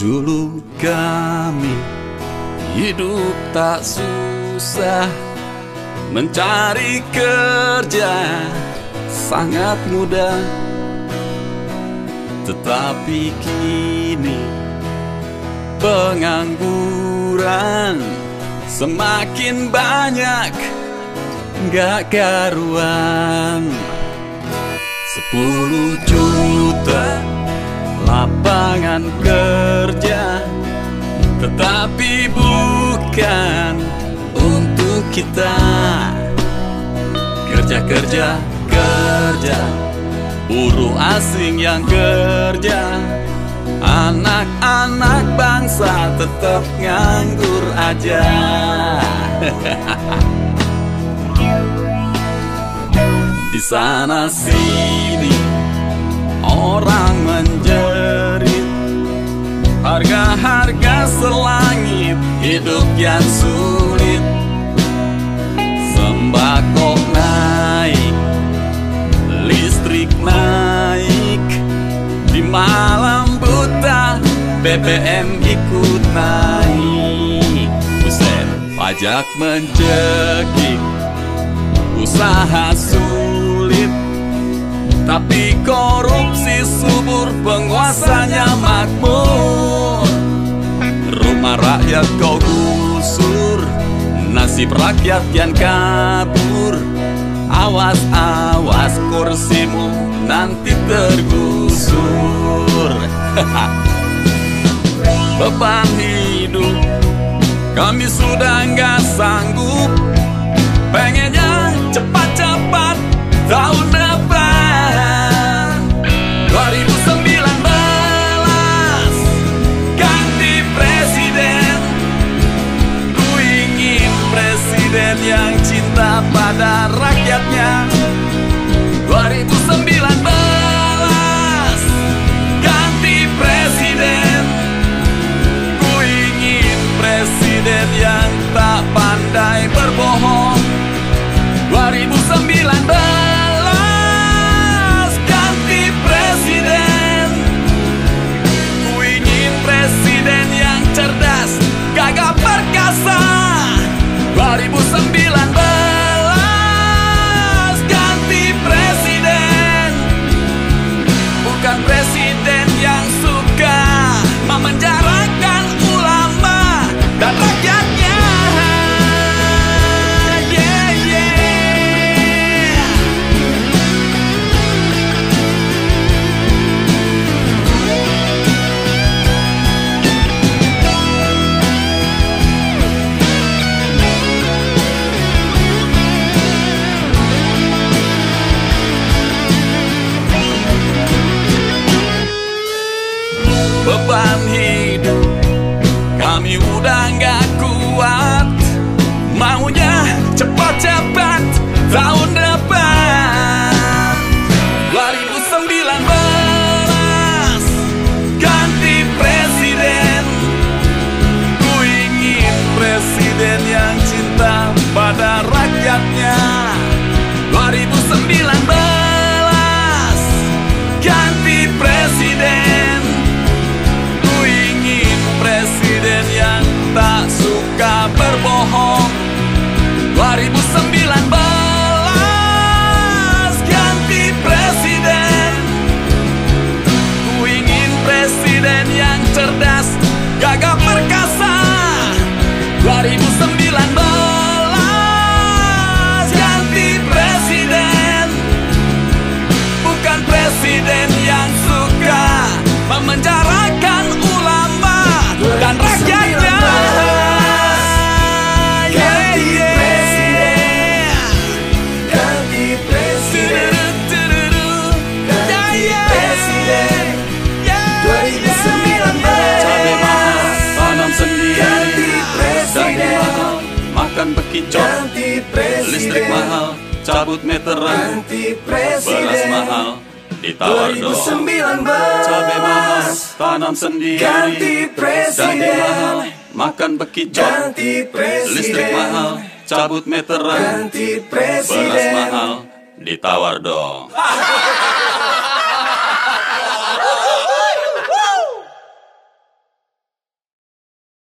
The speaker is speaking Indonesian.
Dulu kami hidup tak susah, mencari kerja sangat mudah. Tetapi kini pengangguran semakin banyak, gak karuan. 10 juta lapangan kerja, tetapi bukan untuk kita. Kerja, buruh asing yang kerja, anak-anak bangsa tetap nganggur aja. Di sana sini orang menjerit, harga-harga selangit, hidup yang sulit. Sembako naik, listrik naik, di malam buta BBM ikut naik. Buset, pajak mencekik, usaha sulit, tapi korupsi subur, penguasanya makmur. Rumah rakyat kau gusur, nasib rakyat kian kabur. Awas, awas kursimu nanti tergusur. Beban hidup kami sudah nggak sanggup, pengennya cepat-cepat tahun depan 2019 ganti presiden. Ku ingin presiden yang cinta pada rakyatnya. 2019 ganti presiden. Ku ingin presiden yang tak pandai berbohong. 2019 ganti presiden. Ku ingin presiden yang cerdas, gagah perkasa. 2019 ganti presiden. Bukan presiden yang suka memenjarakan ulama dan rakyatnya. Beban hidup kami udah gak kuat, maunya cepat-cepat tahun depan. 2019 ganti presiden. Ku ingin presiden yang cinta pada rakyatnya. 2019 ganti presiden. Presiden yang tak suka berbohong. 2019 ganti presiden. Ku ingin presiden yang cerdas, gagah perkasa. 2019 ganti presiden. Bukan presiden yang suka memenjarakan ulama dan rakyatnya. Ganti presiden, ganti presiden, ganti presiden. 2019 Cabai mahal, tanam sendiri. ganti presiden, Daging mahal, makan bekicot. ganti presiden, Listrik mahal, cabut meteran. ganti Beras presiden. mahal, ditawar dong. 2019 Cabai mahal, tanam sendiri. ganti presiden, Daging mahal, makan bekicot. ganti presiden, Listrik mahal, cabut meteran. ganti Beras presiden. mahal, ditawar dong.